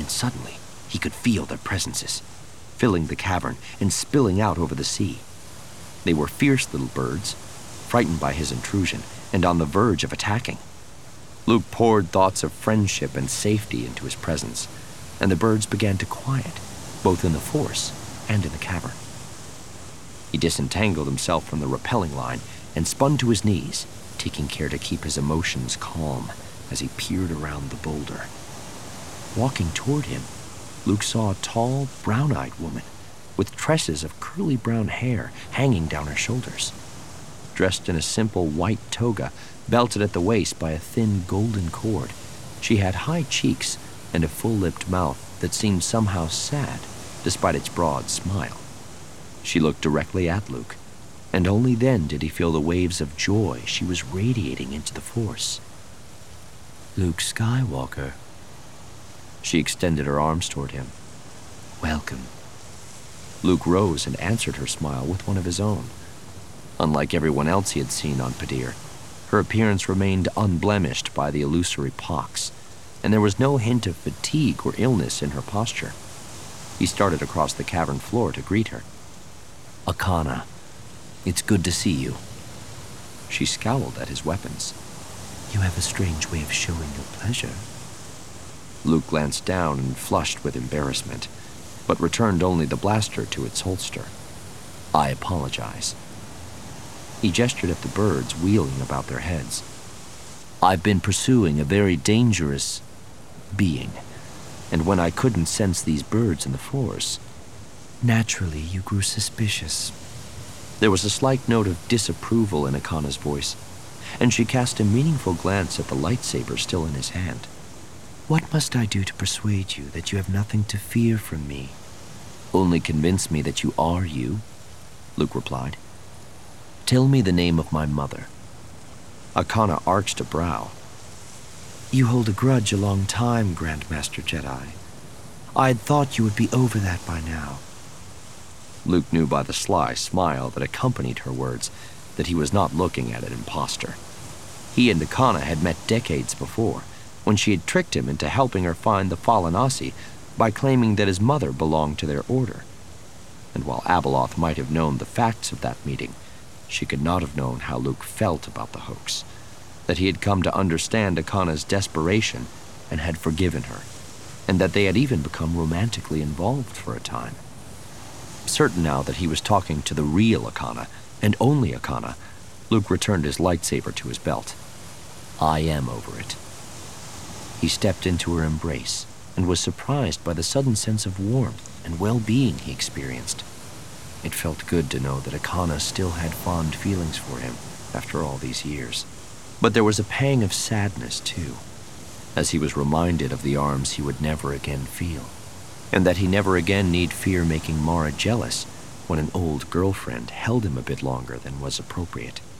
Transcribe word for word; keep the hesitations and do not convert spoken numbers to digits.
and suddenly he could feel their presences, filling the cavern and spilling out over the sea. They were fierce little birds, frightened by his intrusion and on the verge of attacking. Luke poured thoughts of friendship and safety into his presence, and the birds began to quiet, both in the force and in the cavern. He disentangled himself from the rappelling line and spun to his knees, taking care to keep his emotions calm as he peered around the boulder. Walking toward him, Luke saw a tall, brown-eyed woman with tresses of curly brown hair hanging down her shoulders. Dressed in a simple white toga, belted at the waist by a thin golden cord, she had high cheeks and a full-lipped mouth that seemed somehow sad despite its broad smile. She looked directly at Luke, and only then did he feel the waves of joy she was radiating into the force. "Luke Skywalker." She extended her arms toward him. "Welcome." Luke rose and answered her smile with one of his own. Unlike everyone else he had seen on Padir, her appearance remained unblemished by the illusory pox, and there was no hint of fatigue or illness in her posture. He started across the cavern floor to greet her. "Akana, it's good to see you." She scowled at his weapons. "You have a strange way of showing your pleasure." Luke glanced down and flushed with embarrassment, but returned only the blaster to its holster. "I apologize." He gestured at the birds wheeling about their heads. "I've been pursuing a very dangerous being, and when I couldn't sense these birds in the force, naturally you grew suspicious." There was a slight note of disapproval in Akana's voice, and she cast a meaningful glance at the lightsaber still in his hand. "What must I do to persuade you that you have nothing to fear from me?" "Only convince me that you are you," Luke replied. "Tell me the name of my mother." Akana arched a brow. "You hold a grudge a long time, Grandmaster Jedi. I had thought you would be over that by now." Luke knew by the sly smile that accompanied her words that he was not looking at an imposter. He and Akana had met decades before, when she had tricked him into helping her find the fallen Aussie by claiming that his mother belonged to their order. And while Abeloth might have known the facts of that meeting, she could not have known how Luke felt about the hoax, that he had come to understand Akana's desperation and had forgiven her, and that they had even become romantically involved for a time. Certain now that he was talking to the real Akana, and only Akana, Luke returned his lightsaber to his belt. "I am over it." He stepped into her embrace and was surprised by the sudden sense of warmth and well-being he experienced. It felt good to know that Akana still had fond feelings for him after all these years. But there was a pang of sadness, too, as he was reminded of the arms he would never again feel, and that he never again need fear making Mara jealous when an old girlfriend held him a bit longer than was appropriate.